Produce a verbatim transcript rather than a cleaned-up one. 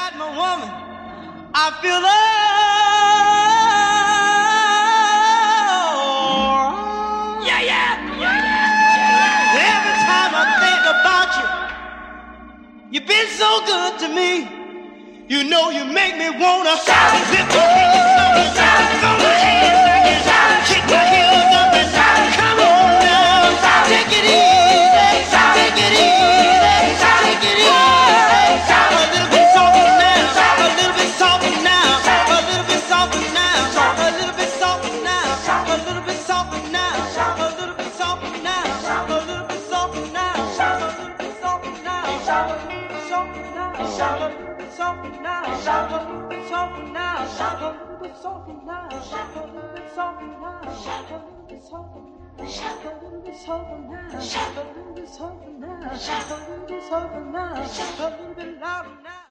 got my woman, I feel the yeah, yeah, yeah, yeah. Every time I think about you, you've been so good to me. You know you make me wanna shout, lift my hands up and shout, throw my hands back and shout, kick my heels up and shout. Come on now, shout, take it easy, shout, take it easy, shout, take it easy, shout. A little bit softer now, shout, a little bit softer now, shout, a little bit softer now, shout, a little bit softer now, shout, a little bit softer now, shout, a little bit softer now, shout, a little bit softer now, shout, a little bit softer now, shout, a little bit softer now, shout, a little bit softer now, shout, a little bit softer now, shout, a little bit softer now, shout, a little bit softer now, shout, a little bit softer now, shout, a little bit softer now, shout, a little bit softer now, shout, a little bit softer now, shout, a little bit louder now.